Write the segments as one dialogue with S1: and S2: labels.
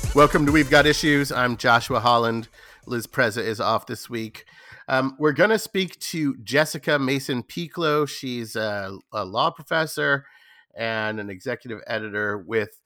S1: Welcome to We've Got Issues. I'm Joshua Holland. Liz Preza is off this week. We're going to speak to Jessica Mason Pieklo. She's a law professor and an executive editor with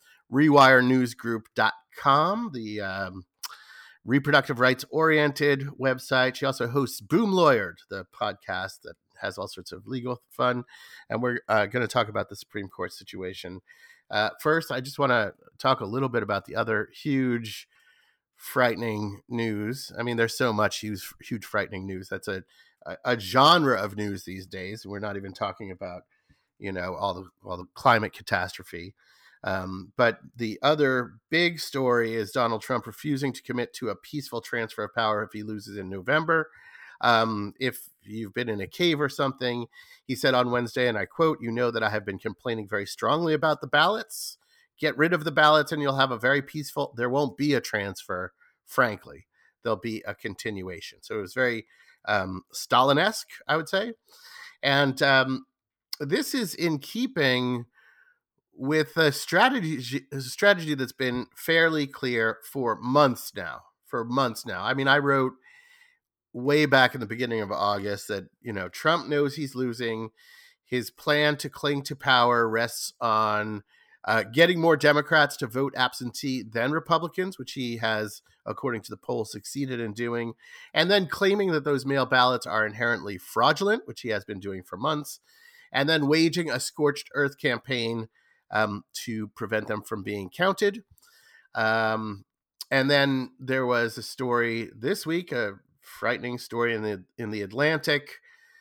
S1: RewireNewsGroup.com, the reproductive rights oriented website. She also hosts Boom Lawyered, the podcast that has all sorts of legal fun. And we're going to talk about the Supreme Court situation. First, I just want to talk a little bit about the other huge, frightening news. I mean, there's so much huge, frightening news. That's a genre of news these days. We're not even talking about, all the climate catastrophe. But the other big story is Donald Trump refusing to commit to a peaceful transfer of power if he loses in November. If you've been in a cave or something, he said on Wednesday, and I quote, "You know that I have been complaining very strongly about the ballots. Get rid of the ballots and you'll have a very peaceful, there won't be a transfer, frankly. There'll be a continuation." So it was very Stalin-esque, I would say. And this is in keeping with a strategy that's been fairly clear for months now. I mean, I wrote way back in the beginning of August that, Trump knows he's losing. His plan to cling to power rests on getting more Democrats to vote absentee than Republicans, which he has, according to the poll, succeeded in doing, and then claiming that those mail ballots are inherently fraudulent, which he has been doing for months, and then waging a scorched earth campaign to prevent them from being counted. And then there was a story this week, a frightening story in the Atlantic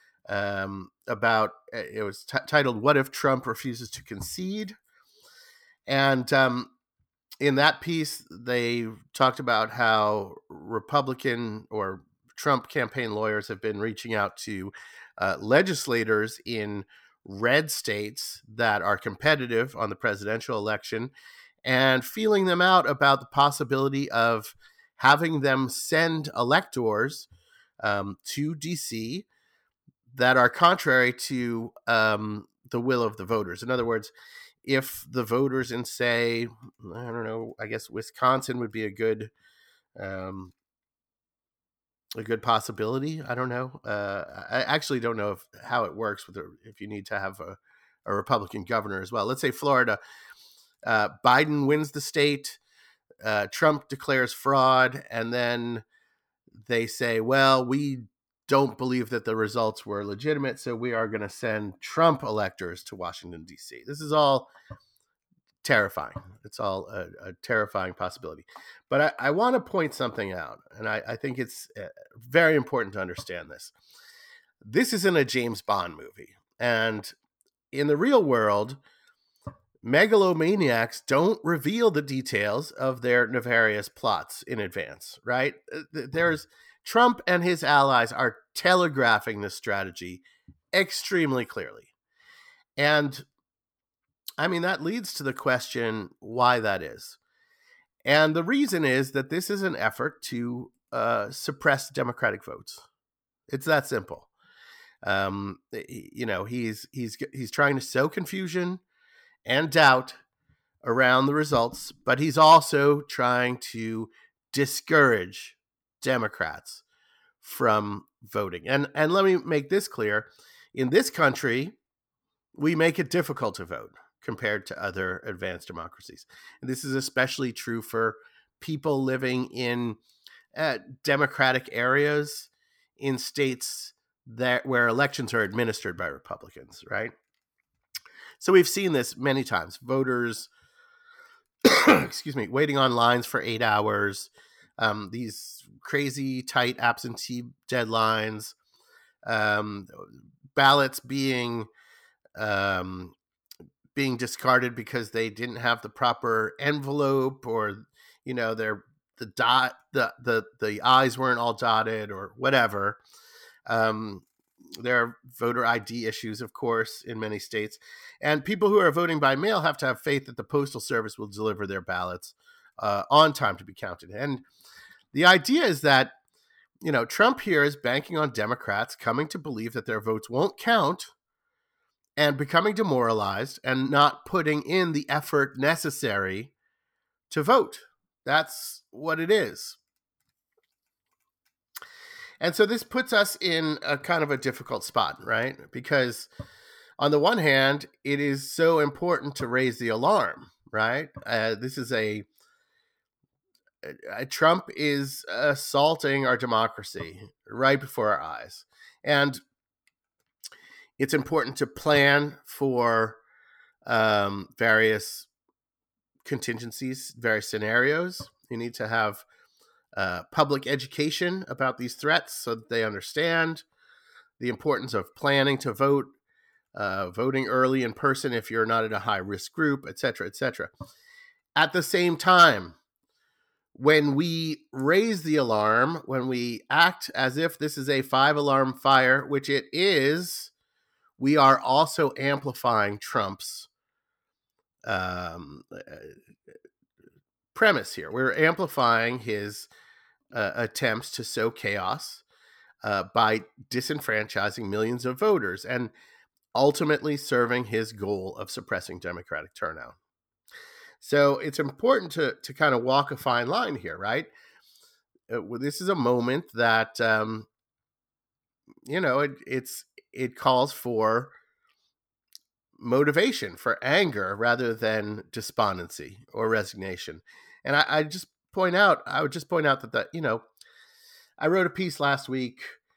S1: about, it was titled "What if Trump refuses to concede?" And in that piece, they talked about how Republican or Trump campaign lawyers have been reaching out to legislators in red states that are competitive on the presidential election and feeling them out about the possibility of having them send electors to D.C. that are contrary to the will of the voters. In other words, if the voters in, say, I don't know, I guess Wisconsin would be a good possibility. I don't know. I actually don't know how it works if you need to have a Republican governor as well. Let's say Florida, Biden wins the state, Trump declares fraud, and then they say, well, we don't believe that the results were legitimate, so we are going to send Trump electors to Washington, D.C. This is all terrifying. It's all a terrifying possibility. But I want to point something out, and I think it's very important to understand this. This isn't a James Bond movie. And in the real world, megalomaniacs don't reveal the details of their nefarious plots in advance, right? There's Trump and his allies are telegraphing this strategy extremely clearly. And I mean, that leads to the question why that is. And the reason is that this is an effort to suppress Democratic votes. It's that simple. He's trying to sow confusion and doubt around the results, but he's also trying to discourage Democrats from voting. And let me make this clear. In this country, we make it difficult to vote compared to other advanced democracies. And this is especially true for people living in democratic areas in states where elections are administered by Republicans, right? So we've seen this many times. Voters, waiting on lines for 8 hours, these crazy tight absentee deadlines, ballots being discarded because they didn't have the proper envelope, or the I's weren't all dotted, or whatever. There are voter ID issues, of course, in many states, and people who are voting by mail have to have faith that the Postal Service will deliver their ballots on time to be counted. And the idea is that Trump here is banking on Democrats coming to believe that their votes won't count and becoming demoralized and not putting in the effort necessary to vote. That's what it is. And so this puts us in a kind of a difficult spot, right? Because on the one hand, it is so important to raise the alarm, right? This is Trump is assaulting our democracy right before our eyes. And it's important to plan for various contingencies, various scenarios. You need to have public education about these threats so that they understand the importance of planning to vote, voting early in person if you're not in a high risk group, et cetera, et cetera. At the same time, when we raise the alarm, when we act as if this is a 5-alarm fire, which it is, we are also amplifying Trump's premise here. We're amplifying his attempts to sow chaos by disenfranchising millions of voters and ultimately serving his goal of suppressing Democratic turnout. So it's important to kind of walk a fine line here, right? This is a moment that it calls for motivation, for anger rather than despondency or resignation. And I would just point out that I wrote a piece last week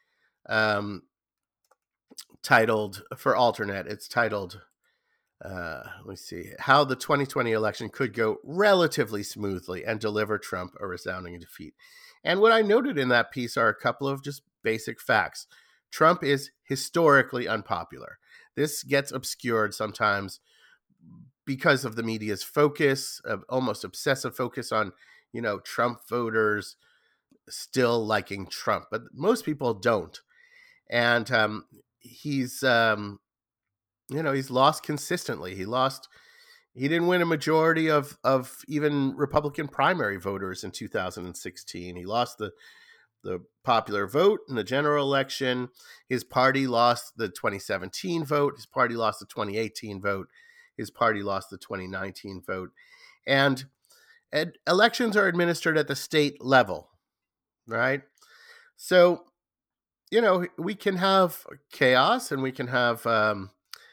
S1: titled for Alternate. It's titled let me see, how the 2020 election could go relatively smoothly and deliver Trump a resounding defeat. And what I noted in that piece are a couple of just basic facts. Trump is historically unpopular. This gets obscured sometimes because of the media's focus, of almost obsessive focus on, Trump voters still liking Trump, but most people don't. And he's lost consistently. He didn't win a majority of even Republican primary voters in 2016. He lost the popular vote in the general election. His party lost the 2017 vote. His party lost the 2018 vote. His party lost the 2019 vote. And elections are administered at the state level, right? So, we can have chaos and we can have a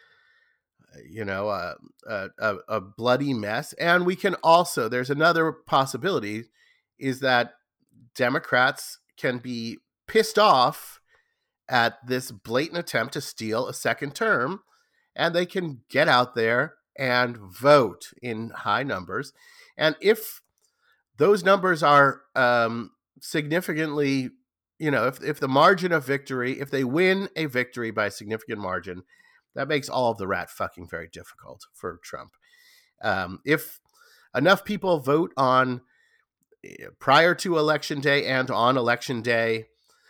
S1: bloody mess. And we can also, there's another possibility, is that Democrats can be pissed off at this blatant attempt to steal a second term, and they can get out there and vote in high numbers. And if those numbers are significantly, if the margin of victory, if they win a victory by a significant margin, that makes all of the rat fucking very difficult for Trump. If enough people vote on prior to election day and on election day,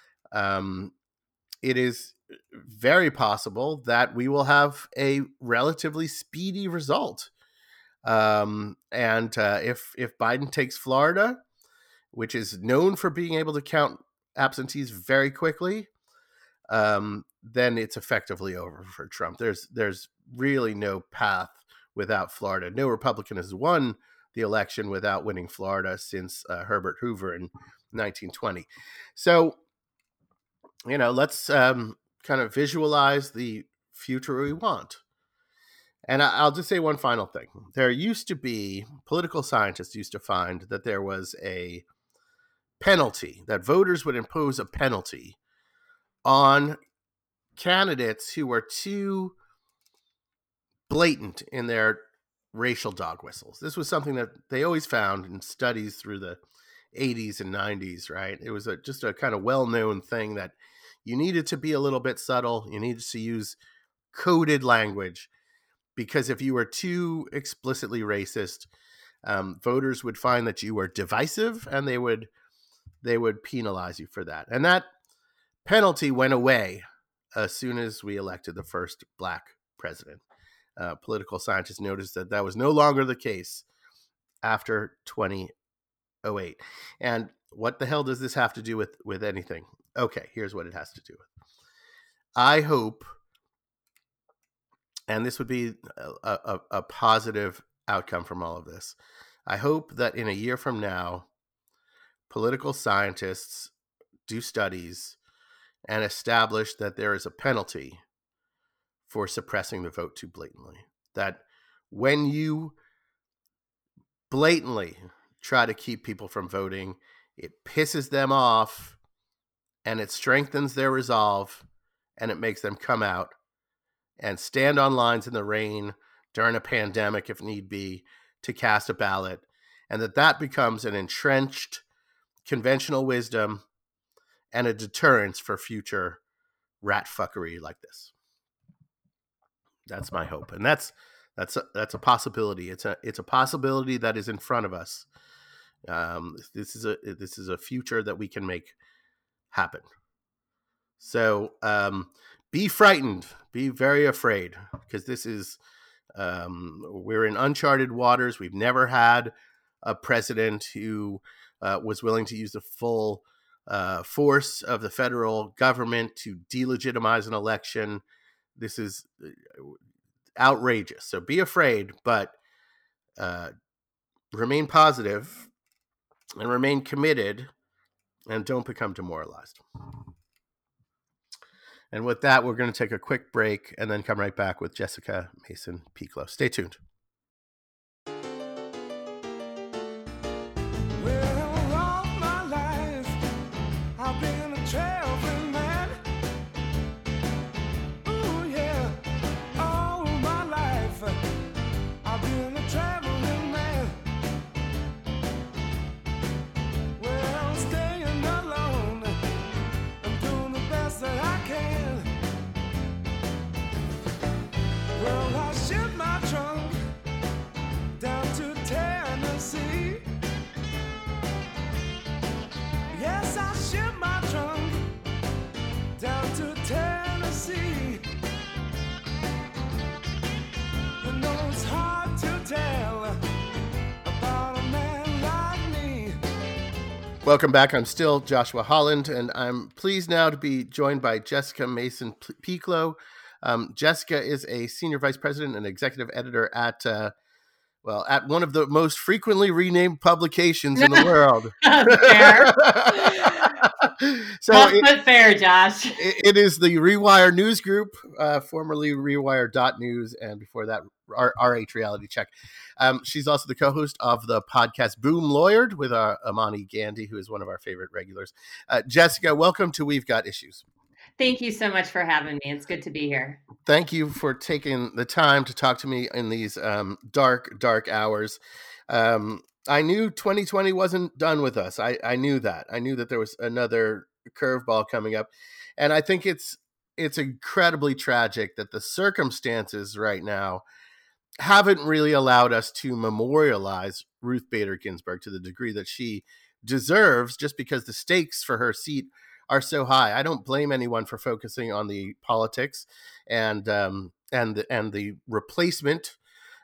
S1: it is very possible that we will have a relatively speedy result. And if Biden takes Florida, which is known for being able to count absentees very quickly, then it's effectively over for Trump. There's really no path without Florida. No Republican has won the election without winning Florida since Herbert Hoover in 1920. So, let's kind of visualize the future we want. And I'll just say one final thing. There used to be, political scientists used to find that there was a penalty, that voters would impose a penalty on candidates who were too blatant in their racial dog whistles. This was something that they always found in studies through the 80s and 90s, right? It was just a kind of well-known thing that you needed to be a little bit subtle. You needed to use coded language, because if you were too explicitly racist, voters would find that you were divisive, and they would penalize you for that. And that penalty went away as soon as we elected the first black president. Political scientists noticed that was no longer the case after 2008. And what the hell does this have to do with anything? Okay, here's what it has to do with. I hope, and this would be a positive outcome from all of this, I hope that in a year from now, political scientists do studies and establish that there is a penalty for suppressing the vote too blatantly. That when you blatantly try to keep people from voting, it pisses them off and it strengthens their resolve and it makes them come out and stand on lines in the rain during a pandemic, if need be, to cast a ballot, and that becomes an entrenched conventional wisdom and a deterrence for future rat fuckery like this. That's my hope, and that's a possibility. It's a possibility that is in front of us. This is a future that we can make happen. So be frightened, be very afraid, because this is we're in uncharted waters. We've never had a president who was willing to use the full force of the federal government to delegitimize an election. This is outrageous. So be afraid, but remain positive and remain committed, and don't become demoralized. And with that, we're going to take a quick break and then come right back with Jessica Mason Pieklo. Stay tuned. Welcome back. I'm still Joshua Holland, and I'm pleased now to be joined by Jessica Mason Pieklo. Jessica is a senior vice president and executive editor at one of the most frequently renamed publications in the world.
S2: Fair. So fair, Josh.
S1: It is the Rewire News Group, formerly Rewire.News, and before that, RH Reality Check. She's also the co-host of the podcast Boom Lawyered with Amani Gandhi, who is one of our favorite regulars. Jessica, welcome to We've Got Issues.
S2: Thank you so much for having me. It's good to be here.
S1: Thank you for taking the time to talk to me in these dark, dark hours. I knew 2020 wasn't done with us. I knew that. I knew that there was another curveball coming up. And I think it's incredibly tragic that the circumstances right now haven't really allowed us to memorialize Ruth Bader Ginsburg to the degree that she deserves, just because the stakes for her seat are so high. I don't blame anyone for focusing on the politics and the replacement.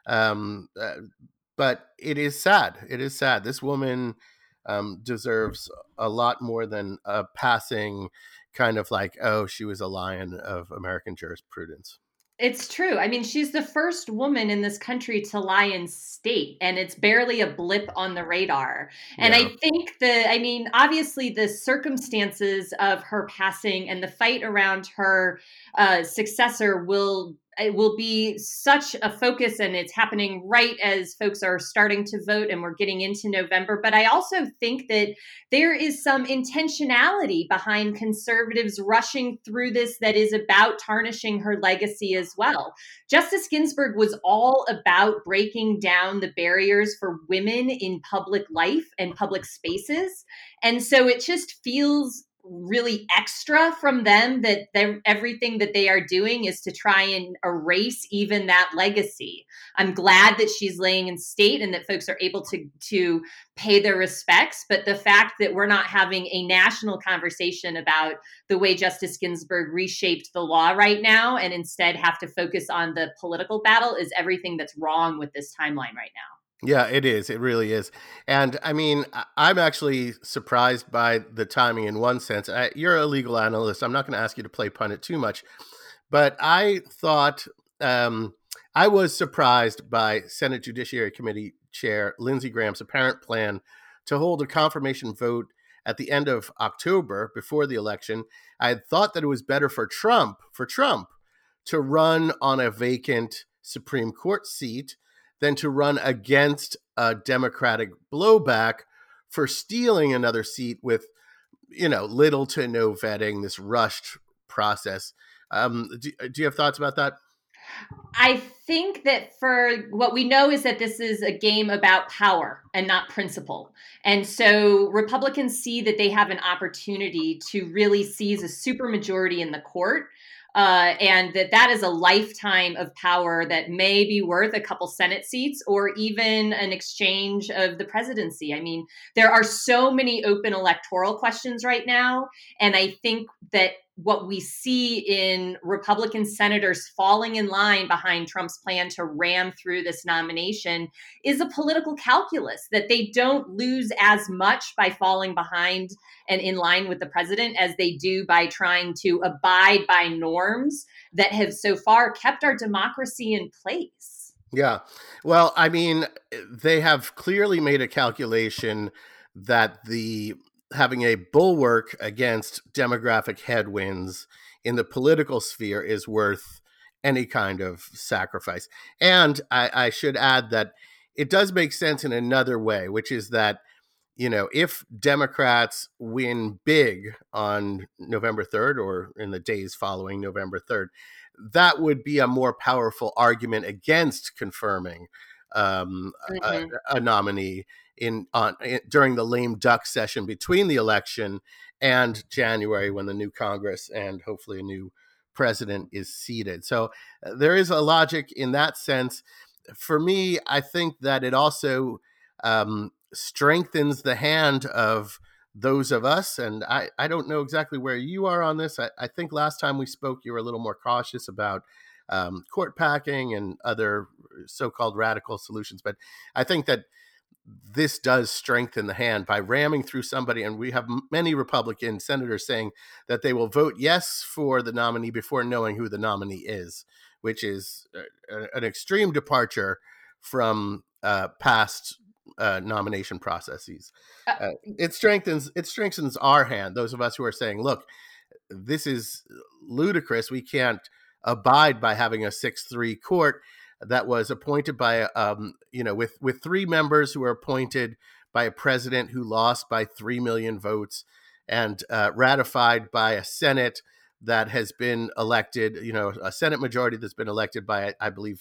S1: But it is sad. It is sad. This woman deserves a lot more than a passing kind of like, oh, she was a lion of American jurisprudence.
S2: It's true. I mean, she's the first woman in this country to lie in state, and it's barely a blip on the radar. And I think obviously the circumstances of her passing and the fight around her successor will be such a focus, and it's happening right as folks are starting to vote and we're getting into November. But I also think that there is some intentionality behind conservatives rushing through this that is about tarnishing her legacy as well. Justice Ginsburg was all about breaking down the barriers for women in public life and public spaces. And so it just feels really extra from them that everything that they are doing is to try and erase even that legacy. I'm glad that she's laying in state and that folks are able to pay their respects. But the fact that we're not having a national conversation about the way Justice Ginsburg reshaped the law right now and instead have to focus on the political battle is everything that's wrong with this timeline right now.
S1: Yeah, it is. It really is. And I mean, I'm actually surprised by the timing in one sense. You're a legal analyst. I'm not going to ask you to play pundit too much, but I thought I was surprised by Senate Judiciary Committee Chair Lindsey Graham's apparent plan to hold a confirmation vote at the end of October before the election, I had thought that it was better for Trump to run on a vacant Supreme Court seat than to run against a Democratic blowback for stealing another seat with, little to no vetting, this rushed process. Do you have thoughts about that?
S2: I think that for what we know is that this is a game about power and not principle. And so Republicans see that they have an opportunity to really seize a supermajority in the court. And that is a lifetime of power that may be worth a couple Senate seats or even an exchange of the presidency. I mean, there are so many open electoral questions right now. And I think that what we see in Republican senators falling in line behind Trump's plan to ram through this nomination is a political calculus, that they don't lose as much by falling behind and in line with the president as they do by trying to abide by norms that have so far kept our democracy in place.
S1: Yeah. Well, I mean, they have clearly made a calculation that having a bulwark against demographic headwinds in the political sphere is worth any kind of sacrifice. And I should add that it does make sense in another way, which is that, if Democrats win big on November 3rd or in the days following November 3rd, that would be a more powerful argument against confirming a nominee during the lame duck session between the election and January, when the new Congress and hopefully a new president is seated. So there is a logic in that sense. For me, I think that it also strengthens the hand of those of us. And I don't know exactly where you are on this. I think last time we spoke, you were a little more cautious about court packing and other so-called radical solutions. But I think that this does strengthen the hand by ramming through somebody. And we have many Republican senators saying that they will vote yes for the nominee before knowing who the nominee is, which is an extreme departure from past nomination processes. It strengthens our hand, those of us who are saying, look, this is ludicrous. We can't abide by having a 6-3 court that was appointed by, with 3 members who were appointed by a president who lost by 3 million votes and ratified by a Senate that has been elected, a Senate majority that's been elected by, I believe,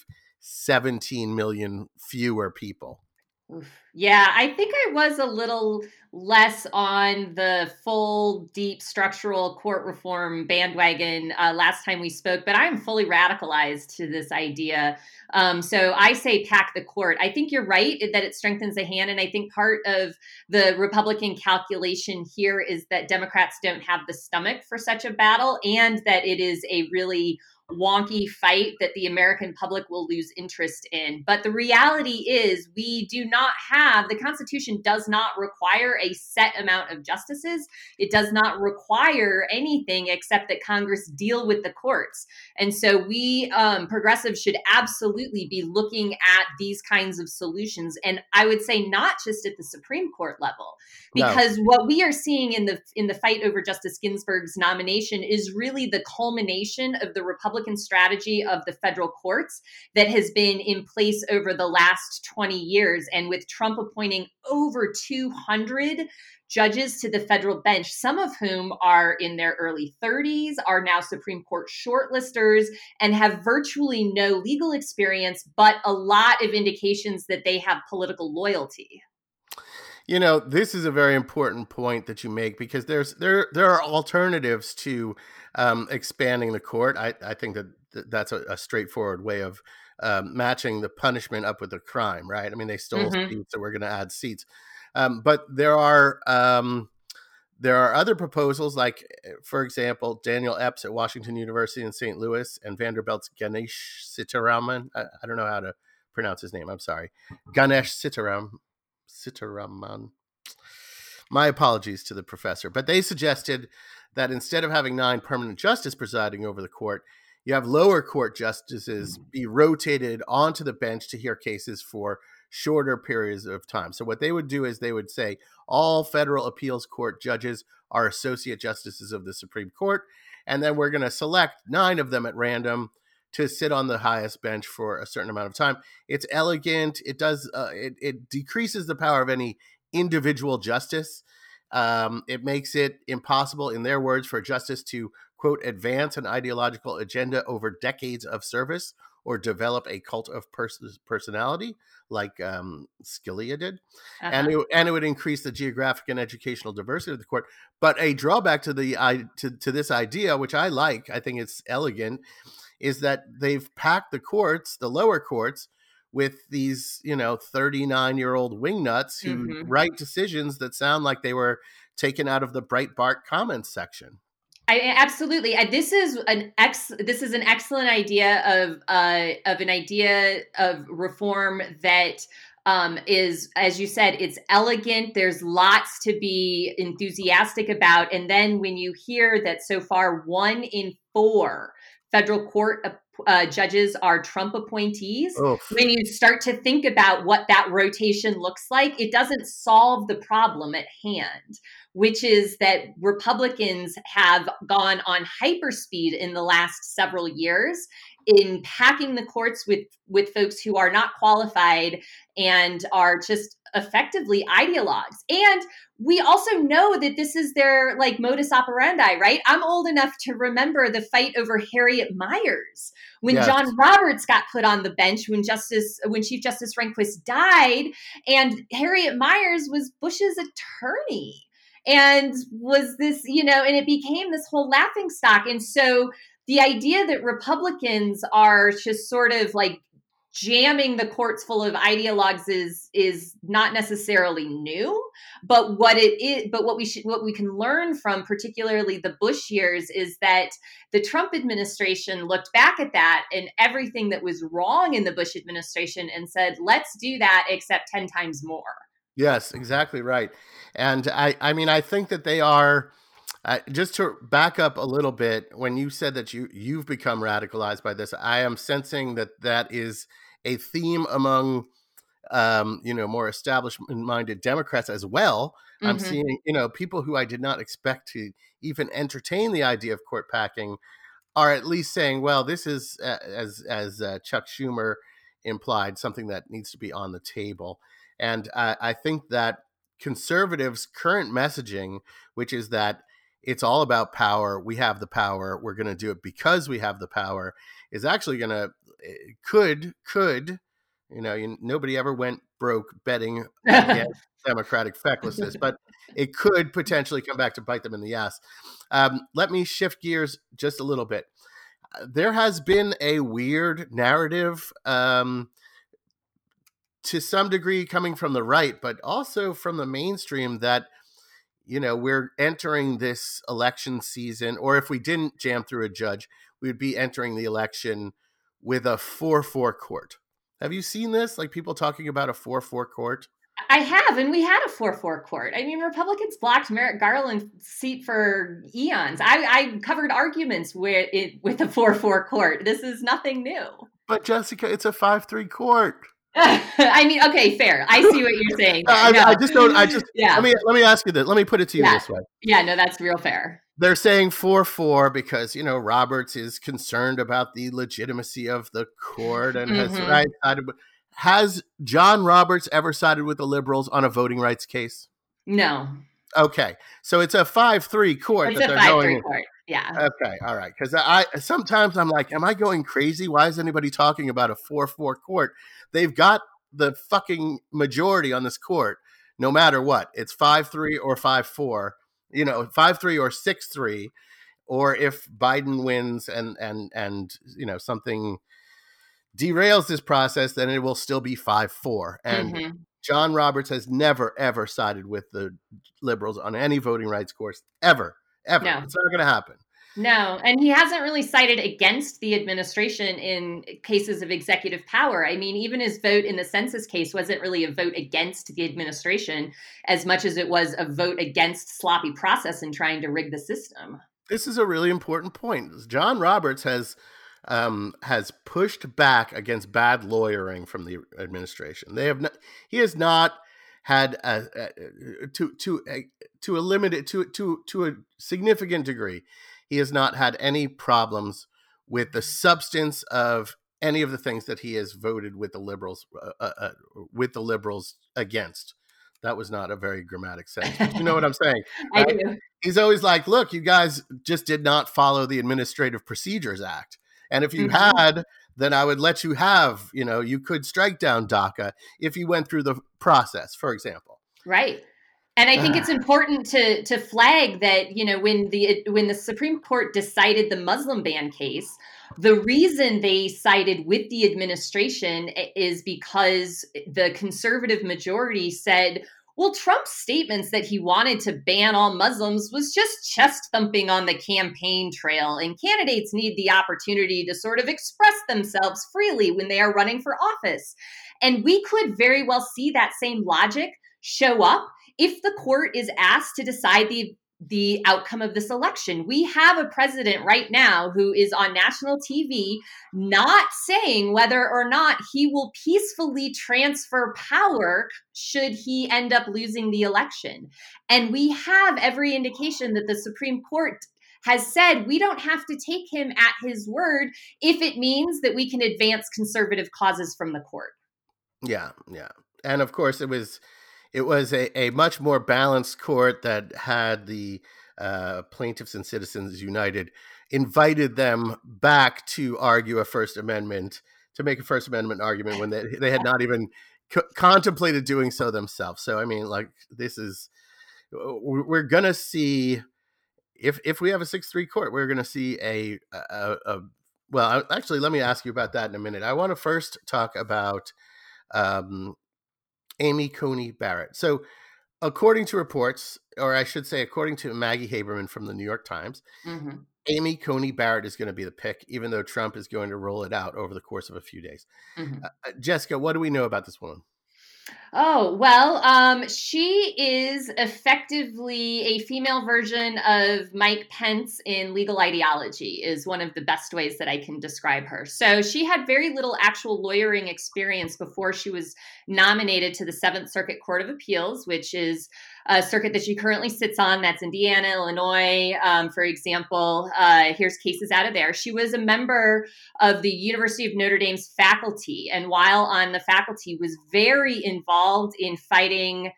S1: 17 million fewer people.
S2: Yeah, I think I was a little less on the full, deep structural court reform bandwagon last time we spoke, but I'm fully radicalized to this idea. So I say pack the court. I think you're right that it strengthens the hand. And I think part of the Republican calculation here is that Democrats don't have the stomach for such a battle, and that it is a really wonky fight that the American public will lose interest in. But the reality is the Constitution does not require a set amount of justices. It does not require anything except that Congress deal with the courts. And so we progressives should absolutely be looking at these kinds of solutions. And I would say not just at the Supreme Court level, because what we are seeing in the fight over Justice Ginsburg's nomination is really the culmination of the Republican strategy of the federal courts that has been in place over the last 20 years. And with Trump appointing over 200 judges to the federal bench, some of whom are in their early 30s, are now Supreme Court shortlisters, and have virtually no legal experience, but a lot of indications that they have political loyalty.
S1: This is a very important point that you make, because there are alternatives to expanding the court. I think that's a straightforward way of matching the punishment up with the crime, right? I mean, they stole seats, so we're going to add seats. But there are other proposals, like, for example, Daniel Epps at Washington University in St. Louis and Vanderbilt's Ganesh Sitaraman. I don't know how to pronounce his name. I'm sorry. Ganesh Sitaraman. My apologies to the professor. But they suggested that instead of having 9 permanent justices presiding over the court, you have lower court justices be rotated onto the bench to hear cases for shorter periods of time. So what they would do is they would say all federal appeals court judges are associate justices of the Supreme Court, and then we're going to select 9 of them at random to sit on the highest bench for a certain amount of time. It's elegant. It does it decreases the power of any individual justice. It makes it impossible, in their words, for justice to, quote, advance an ideological agenda over decades of service or develop a cult of personality like Scalia did. And it would increase the geographic and educational diversity of the court. But a drawback to to this idea, which I like, I think it's elegant, is that they've packed the courts, the lower courts, with these, 39-year-old wingnuts who write decisions that sound like they were taken out of the Breitbart comments section.
S2: Absolutely. This is an excellent idea of an idea of reform that is, as you said, it's elegant. There's lots to be enthusiastic about. And then when you hear that so far 1 in 4 federal court judges are Trump appointees, when you start to think about what that rotation looks like, it doesn't solve the problem at hand, which is that Republicans have gone on hyperspeed in the last several years in packing the courts with folks who are not qualified and are just effectively ideologues. And we also know that this is their modus operandi, right? I'm old enough to remember the fight over Harriet Miers when John Roberts got put on the bench when Chief Justice Rehnquist died, and Harriet Miers was Bush's attorney and was this, and it became this whole laughingstock. And so the idea that Republicans are just sort of jamming the courts full of ideologues is not necessarily new, but what we can learn from particularly the Bush years is that the Trump administration looked back at that and everything that was wrong in the Bush administration and said, let's do that except 10 times more.
S1: Yes, exactly right. And I think that they are, just to back up a little bit, when you said that you've become radicalized by this, I am sensing that is a theme among, more establishment-minded Democrats as well. Mm-hmm. I'm seeing, people who I did not expect to even entertain the idea of court packing are at least saying, well, this is, as Chuck Schumer implied, something that needs to be on the table. And I think that conservatives' current messaging, which is that it's all about power, we have the power, we're going to do it because we have the power, is actually going to, could, nobody ever went broke betting against Democratic fecklessness, but it could potentially come back to bite them in the ass. Let me shift gears just a little bit. There has been a weird narrative, to some degree coming from the right, but also from the mainstream that, we're entering this election season, or if we didn't jam through a judge, we would be entering the election with a 4-4 court. Have you seen this? Like people talking about a 4-4 court?
S2: I have, and we had a 4-4 court. I mean, Republicans blocked Merrick Garland's seat for eons. I covered arguments with a 4-4 court. This is nothing new.
S1: But Jessica, it's a 5-3 court.
S2: I mean, okay, fair. I see what you're saying.
S1: I just don't. Yeah. Let me ask you this. Let me put it to you this way.
S2: Yeah, no, that's real fair.
S1: They're saying 4-4 because, Roberts is concerned about the legitimacy of the court and has John Roberts ever sided with the liberals on a voting rights case?
S2: No.
S1: Okay. So it's a 5-3 court.
S2: It's a 5-3 court. Yeah.
S1: Okay. All right. Because sometimes I'm like, am I going crazy? Why is anybody talking about a 4-4 court? They've got the fucking majority on this court, no matter what. It's 5-3 or 5-4. 5-3 or 6-3, or if Biden wins and something derails this process, then it will still be 5-4. And John Roberts has never, ever sided with the liberals on any voting rights course, ever. No. It's not going to happen.
S2: No, and he hasn't really sided against the administration in cases of executive power. I mean, even his vote in the census case wasn't really a vote against the administration as much as it was a vote against sloppy process and trying to rig the system.
S1: This is a really important point. John Roberts has has pushed back against bad lawyering from the administration. They have not. He has not had to a limited to a significant degree. He has not had any problems with the substance of any of the things that he has voted with the liberals against. That was not a very grammatic sentence, but you know what I'm saying,
S2: I
S1: right?
S2: do.
S1: He's always like, look, you guys just did not follow the Administrative Procedures Act. And if you had, then I would let you have, you could strike down DACA if you went through the process, for example.
S2: Right. And I think it's important to flag that, when the Supreme Court decided the Muslim ban case, the reason they sided with the administration is because the conservative majority said, well, Trump's statements that he wanted to ban all Muslims was just chest thumping on the campaign trail, and candidates need the opportunity to sort of express themselves freely when they are running for office. And we could very well see that same logic show up if the court is asked to decide the outcome of this election. We have a president right now who is on national TV not saying whether or not he will peacefully transfer power should he end up losing the election. And we have every indication that the Supreme Court has said we don't have to take him at his word if it means that we can advance conservative causes from the court.
S1: Yeah. And of course, it was a much more balanced court that had the Plaintiffs and Citizens United invited them back to argue to make a First Amendment argument when they had not even contemplated doing so themselves. So, I mean, like, we're going to see, if we have a 6-3 court, we're going to see well, actually, let me ask you about that in a minute. I want to first talk about Amy Coney Barrett. So, according to reports, or I should say, according to Maggie Haberman from the New York Times, Amy Coney Barrett is going to be the pick, even though Trump is going to roll it out over the course of a few days. Jessica, what do we know about this woman?
S2: Oh, well, she is effectively a female version of Mike Pence in legal ideology, is one of the best ways that I can describe her. So she had very little actual lawyering experience before she was nominated to the Seventh Circuit Court of Appeals, which is a circuit that she currently sits on. That's Indiana, Illinois, for example. Here's cases out of there. She was a member of the University of Notre Dame's faculty, and while on the faculty was very involved in fighting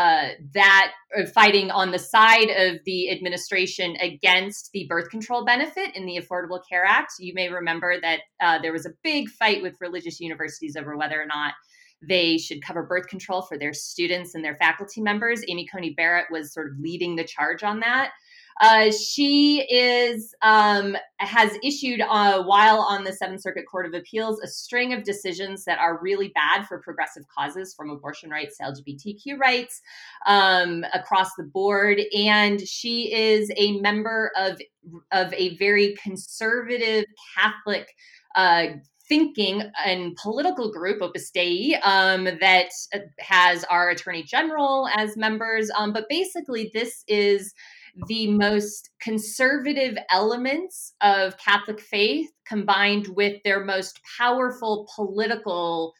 S2: on the side of the administration against the birth control benefit in the Affordable Care Act. You may remember that there was a big fight with religious universities over whether or not they should cover birth control for their students and their faculty members. Amy Coney Barrett was sort of leading the charge on that. She has issued, while on the Seventh Circuit Court of Appeals, a string of decisions that are really bad for progressive causes, from abortion rights to LGBTQ rights, across the board. And she is a member of a very conservative Catholic thinking and political group, Opus Dei, that has our Attorney General as members. But basically, this is the most conservative elements of Catholic faith combined with their most powerful political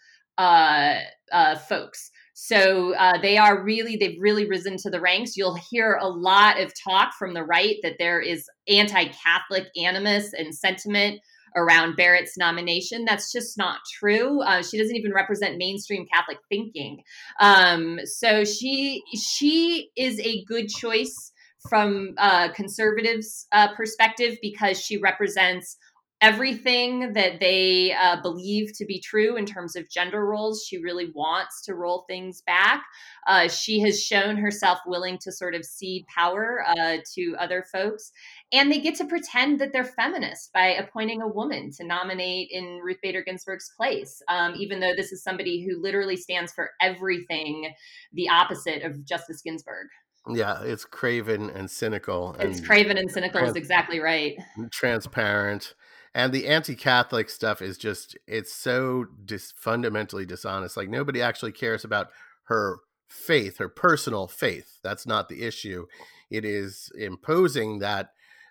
S2: folks. So they've really risen to the ranks. You'll hear a lot of talk from the right that there is anti-Catholic animus and sentiment around Barrett's nomination. That's just not true. She doesn't even represent mainstream Catholic thinking. So she is a good choice from conservatives' perspective because she represents everything that they believe to be true in terms of gender roles. She really wants to roll things back. She has shown herself willing to sort of cede power to other folks. And they get to pretend that they're feminist by appointing a woman to nominate in Ruth Bader Ginsburg's place, even though this is somebody who literally stands for everything the opposite of Justice Ginsburg.
S1: Yeah, it's craven and cynical.
S2: It's craven and cynical is exactly right.
S1: Transparent. And the anti-Catholic stuff is just, it's so fundamentally dishonest. Like, nobody actually cares about her faith, her personal faith. That's not the issue. It is imposing that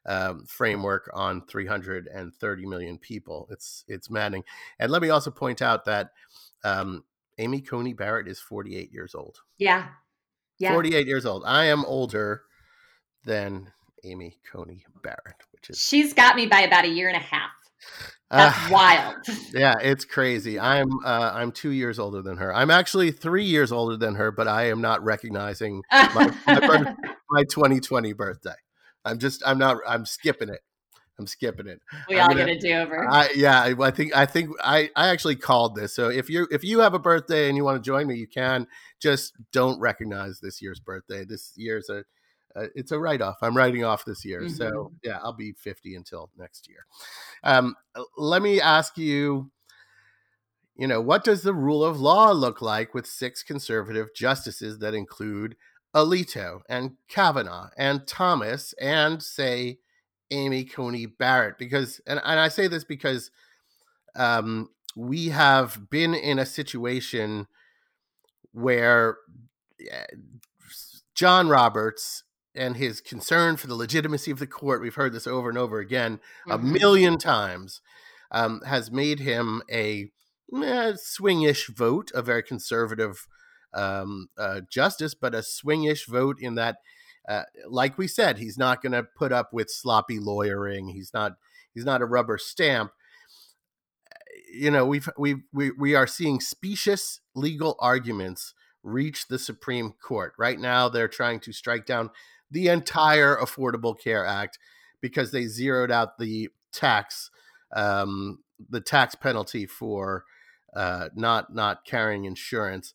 S1: framework on 330 million people. It's maddening. And let me also point out that Amy Coney Barrett is 48 years old.
S2: Yeah. Yeah.
S1: 48 years old. I am older than Amy Coney Barrett, which is
S2: she's got me by about a year and a half. That's wild.
S1: Yeah, it's crazy. I'm 2 years older than her. I'm actually 3 years older than her, but I am not recognizing my 2020 birthday. I'm skipping it. I'm skipping it.
S2: We all get a do-over.
S1: I think I actually called this. So if you have a birthday and you want to join me, you can. Just don't recognize this year's birthday. This year's it's a write-off. I'm writing off this year. Mm-hmm. So yeah, I'll be 50 until next year. Let me ask you, what does the rule of law look like with 6 conservative justices that include Alito and Kavanaugh and Thomas and, say, Amy Coney Barrett? Because, and I say this because we have been in a situation where John Roberts and his concern for the legitimacy of the court, we've heard this over and over again, mm-hmm. a million times, has made him a swingish vote, a very conservative justice, but a swingish vote in that, like we said, he's not going to put up with sloppy lawyering. He's not a rubber stamp. We are seeing specious legal arguments reach the Supreme Court. Right now, they're trying to strike down the entire Affordable Care Act because they zeroed out the tax penalty for not carrying insurance.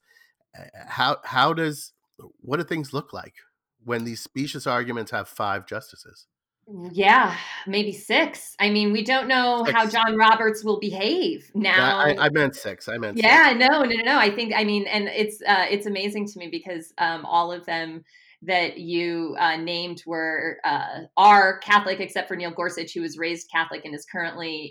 S1: What do things look like when these specious arguments have 5 justices?
S2: Yeah, maybe 6. I mean, we don't know 6. How John Roberts will behave now.
S1: I meant 6.
S2: Yeah, no. I think, and it's amazing to me because all of them that you named are Catholic, except for Neil Gorsuch, who was raised Catholic and is currently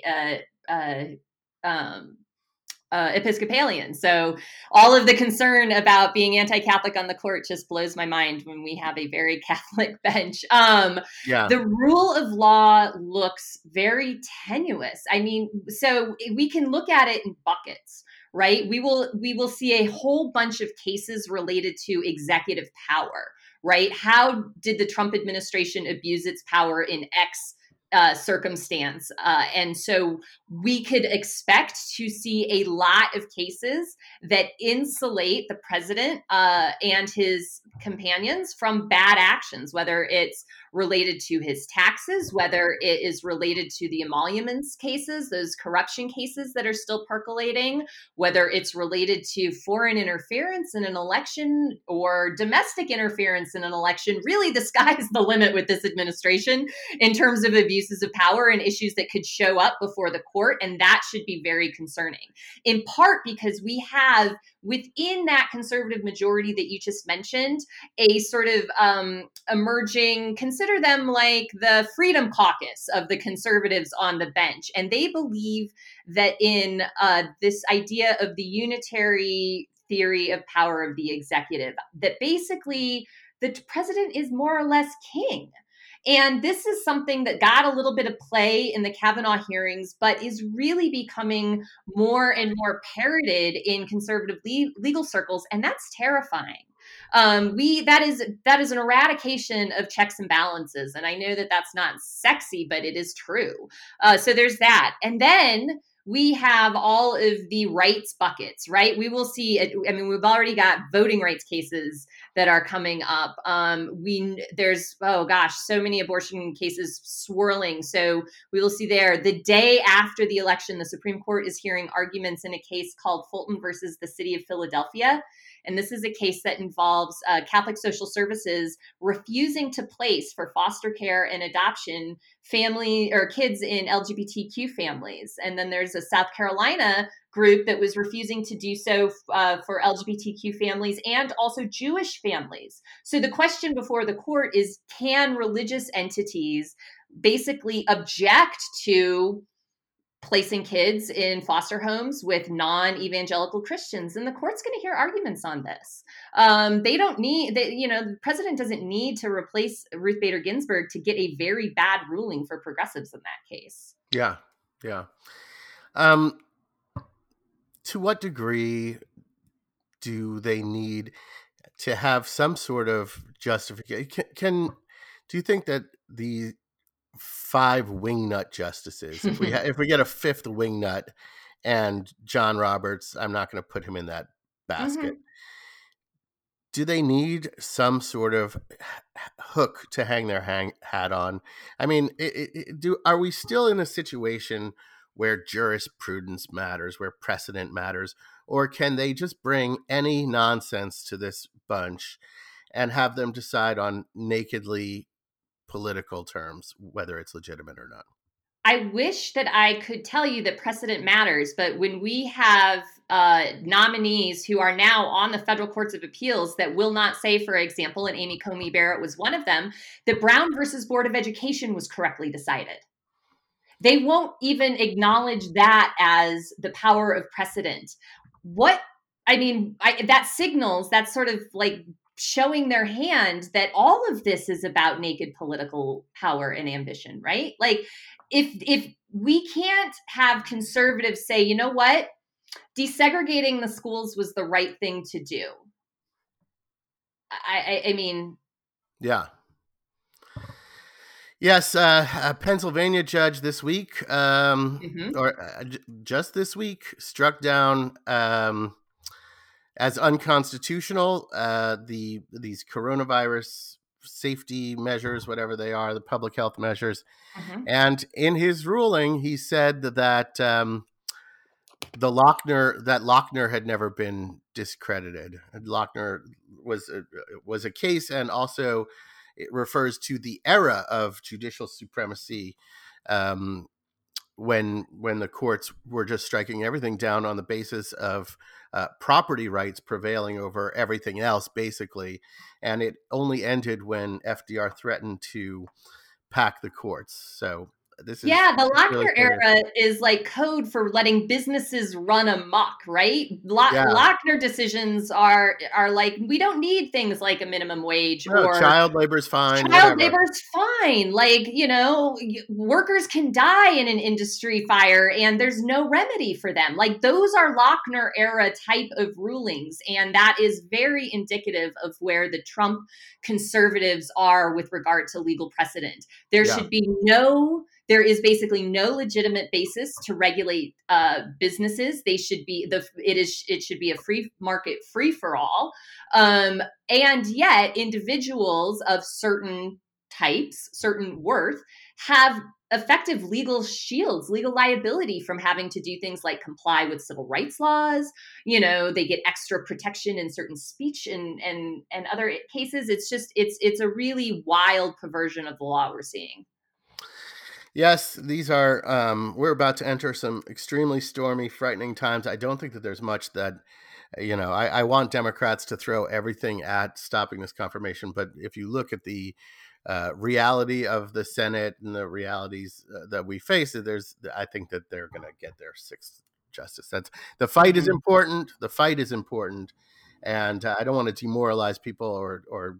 S2: Episcopalian. So all of the concern about being anti-Catholic on the court just blows my mind when we have a very Catholic bench. The rule of law looks very tenuous. I mean, so we can look at it in buckets, right? We will see a whole bunch of cases related to executive power, right? How did the Trump administration abuse its power in X circumstance? And so we could expect to see a lot of cases that insulate the president and his companions from bad actions, whether it's related to his taxes, whether it is related to the emoluments cases, those corruption cases that are still percolating, whether it's related to foreign interference in an election or domestic interference in an election. Really, the sky's the limit with this administration in terms of abuses of power and issues that could show up before the court. And that should be very concerning, in part because we have within that conservative majority that you just mentioned, a sort of emerging, consider them like the Freedom Caucus of the conservatives on the bench. And they believe that in this idea of the unitary theory of power of the executive, that basically the president is more or less king. And this is something that got a little bit of play in the Kavanaugh hearings, but is really becoming more and more parroted in conservative legal circles. And that's terrifying. That is an eradication of checks and balances. And I know that that's not sexy, but it is true. So there's that. And then we have all of the rights buckets, right? We will see, we've already got voting rights cases that are coming up. There's so many abortion cases swirling. So we will see there. The day after the election, the Supreme Court is hearing arguments in a case called Fulton versus the City of Philadelphia. And this is a case that involves Catholic Social Services refusing to place for foster care and adoption family or kids in LGBTQ families. And then there's a South Carolina group that was refusing to do so for LGBTQ families and also Jewish families. So the question before the court is, can religious entities basically object to placing kids in foster homes with non-evangelical Christians, and the court's going to hear arguments on this. They don't need, the president doesn't need to replace Ruth Bader Ginsburg to get a very bad ruling for progressives in that case.
S1: Yeah, yeah. To what degree do they need to have some sort of justification? Do you think that the 5 wingnut justices, if we get a 5th wingnut and John Roberts, I'm not going to put him in that basket. Do they need some sort of hook to hang their hat on? I mean, are we still in a situation where jurisprudence matters, where precedent matters, or can they just bring any nonsense to this bunch and have them decide on nakedly political terms, whether it's legitimate or not?
S2: I wish that I could tell you that precedent matters, but when we have nominees who are now on the federal courts of appeals that will not say, for example, and Amy Coney Barrett was one of them, that Brown versus Board of Education was correctly decided. They won't even acknowledge that as the power of precedent. That signals, that's sort of like showing their hand that all of this is about naked political power and ambition, right? Like, if we can't have conservatives say, you know what, desegregating the schools was the right thing to do. I mean,
S1: yeah. Yes, a Pennsylvania judge this week, just this week, struck down as unconstitutional these coronavirus safety measures, whatever they are, the public health measures. And in his ruling, he said that Lochner had never been discredited. Lochner was a case, and also it refers to the era of judicial supremacy, when the courts were just striking everything down on the basis of property rights prevailing over everything else, basically. And it only ended when FDR threatened to pack the courts. So this is
S2: the Lochner
S1: really
S2: era is like code for letting businesses run amok, right? Lochner decisions are like, we don't need things like a minimum wage or
S1: child labor's fine.
S2: Child labor's fine. Like, workers can die in an industry fire and there's no remedy for them. Like, those are Lochner era type of rulings. And that is very indicative of where the Trump conservatives are with regard to legal precedent. There is basically no legitimate basis to regulate businesses. It should be a free market, free for all. And yet individuals of certain types, certain worth, have effective legal shields, legal liability from having to do things like comply with civil rights laws. They get extra protection in certain speech and other cases. It's a really wild perversion of the law we're seeing.
S1: Yes, these are, we're about to enter some extremely stormy, frightening times. I don't think that there's much that, I want Democrats to throw everything at stopping this confirmation. But if you look at the reality of the Senate and the realities that we face, I think that they're going to get their 6th justice. The fight is important. The fight is important. And I don't want to demoralize people or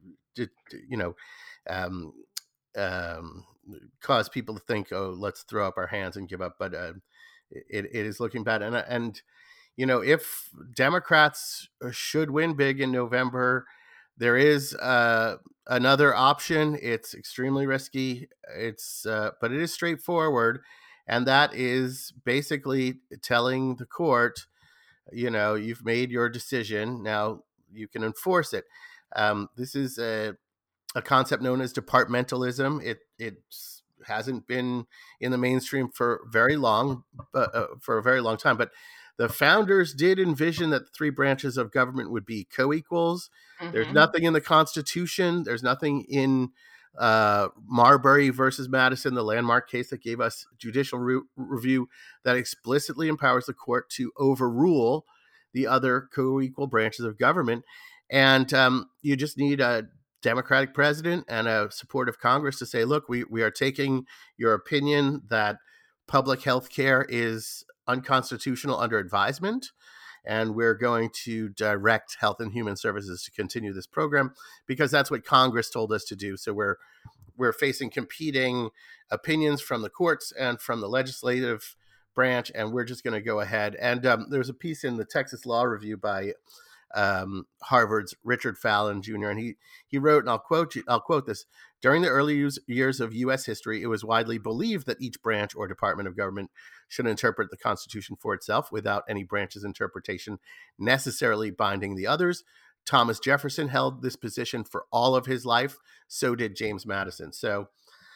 S1: cause people to think, oh, let's throw up our hands and give up. But it is looking bad. And if Democrats should win big in November, there is another option. It's extremely risky. But it is straightforward. And that is basically telling the court, you've made your decision. Now you can enforce it. This is a concept known as departmentalism. It hasn't been in the mainstream for a very long time. But the founders did envision that the 3 branches of government would be co-equals. There's nothing in the Constitution. There's nothing in Marbury versus Madison, the landmark case that gave us judicial review, that explicitly empowers the court to overrule the other co-equal branches of government. And you just need a Democratic president and a supportive Congress to say, look, we are taking your opinion that public health care is unconstitutional under advisement, and we're going to direct Health and Human Services to continue this program because that's what Congress told us to do. So we're facing competing opinions from the courts and from the legislative branch, and we're just going to go ahead. And there's a piece in the Texas Law Review by Harvard's Richard Fallon Jr., and he wrote, and I'll quote this: during the early years of U.S. history, it was widely believed that each branch or department of government should interpret the Constitution for itself without any branch's interpretation necessarily binding the others. Thomas Jefferson held this position for all of his life. So did James Madison. So,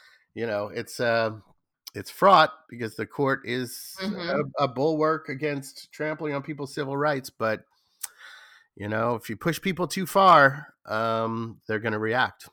S1: it's fraught because the court is a bulwark against trampling on people's civil rights. But, if you push people too far, they're going to react.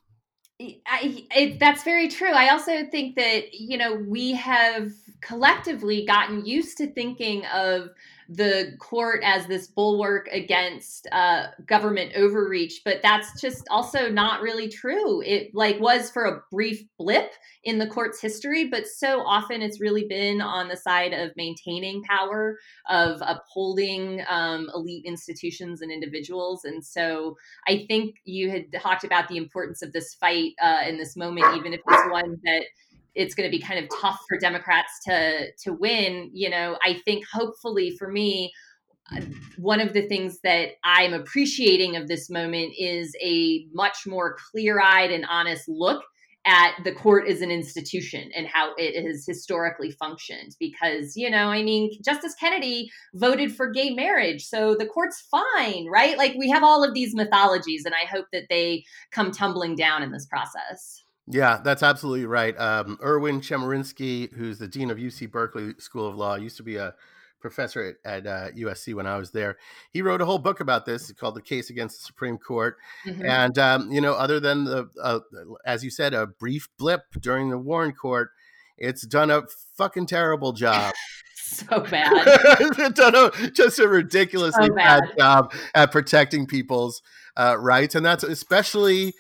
S2: That's very true. I also think that, we have collectively gotten used to thinking of the court as this bulwark against government overreach, but that's just also not really true. It was for a brief blip in the court's history, but so often it's really been on the side of maintaining power, of upholding elite institutions and individuals. And so I think you had talked about the importance of this fight in this moment, even if it's one that it's going to be kind of tough for Democrats to win. I think hopefully for me, one of the things that I'm appreciating of this moment is a much more clear-eyed and honest look at the court as an institution and how it has historically functioned. Because, Justice Kennedy voted for gay marriage, so the court's fine, right? We have all of these mythologies, and I hope that they come tumbling down in this process.
S1: Yeah, that's absolutely right. Erwin Chemerinsky, who's the dean of UC Berkeley School of Law, used to be a professor at USC when I was there. He wrote a whole book about this called The Case Against the Supreme Court. And, other than as you said, a brief blip during the Warren Court, it's done a fucking terrible job.
S2: So bad.
S1: It's done just a ridiculously bad job at protecting people's rights. And that's especially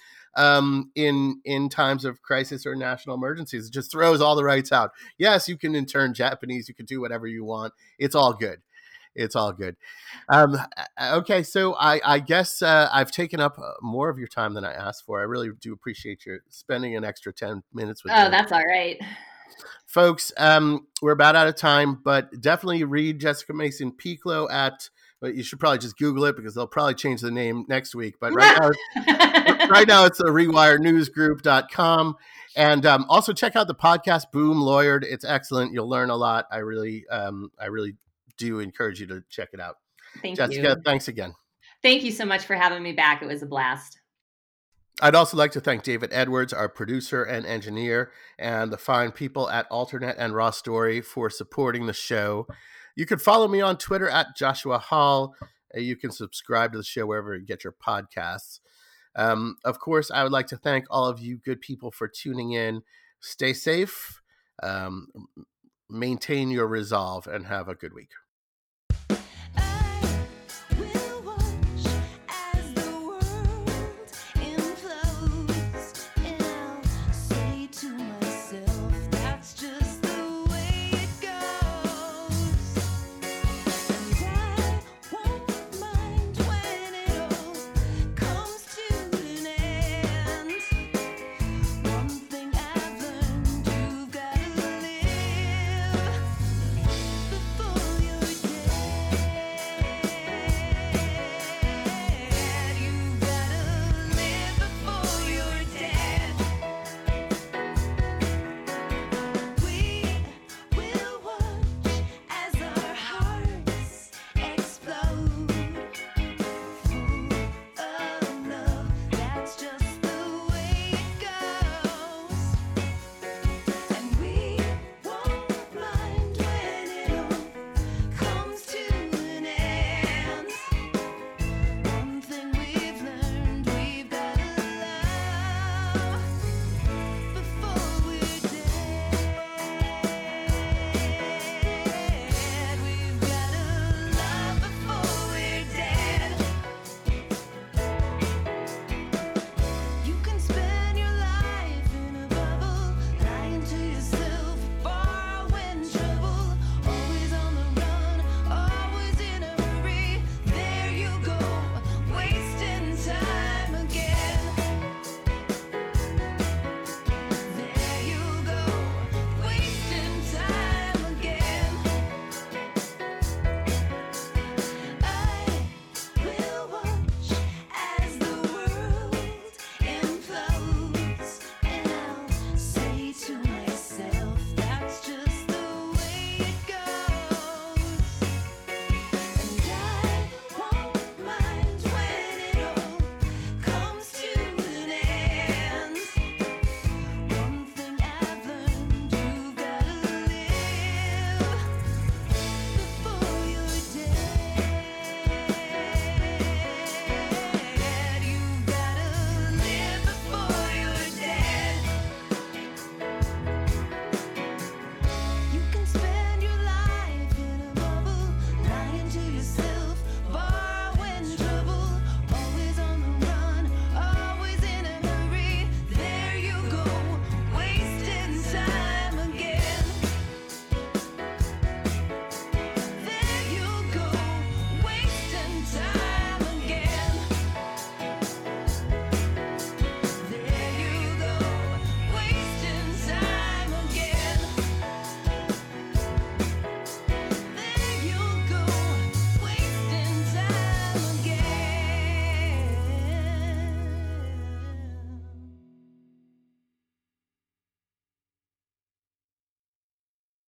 S1: in times of crisis or national emergencies. It just throws all the rights out. Yes, you can intern Japanese. You can do whatever you want. It's all good. It's all good. Okay, so I guess I've taken up more of your time than I asked for. I really do appreciate you spending an extra 10 minutes with me.
S2: Oh, that's all right.
S1: Folks, we're about out of time, but definitely read Jessica Mason Pieklo but you should probably just Google it because they'll probably change the name next week. But right now it's the rewirenewsgroup.com. And also check out the podcast Boom Lawyered. It's excellent. You'll learn a lot. I really do encourage you to check it out.
S2: Thank
S1: you. Jessica, thanks again.
S2: Thank you so much for having me back. It was a blast.
S1: I'd also like to thank David Edwards, our producer and engineer, and the fine people at Alternet and Raw Story for supporting the show. You can follow me on Twitter at Joshua Hall. You can subscribe to the show wherever you get your podcasts. Of course, I would like to thank all of you good people for tuning in. Stay safe, maintain your resolve, and have a good week.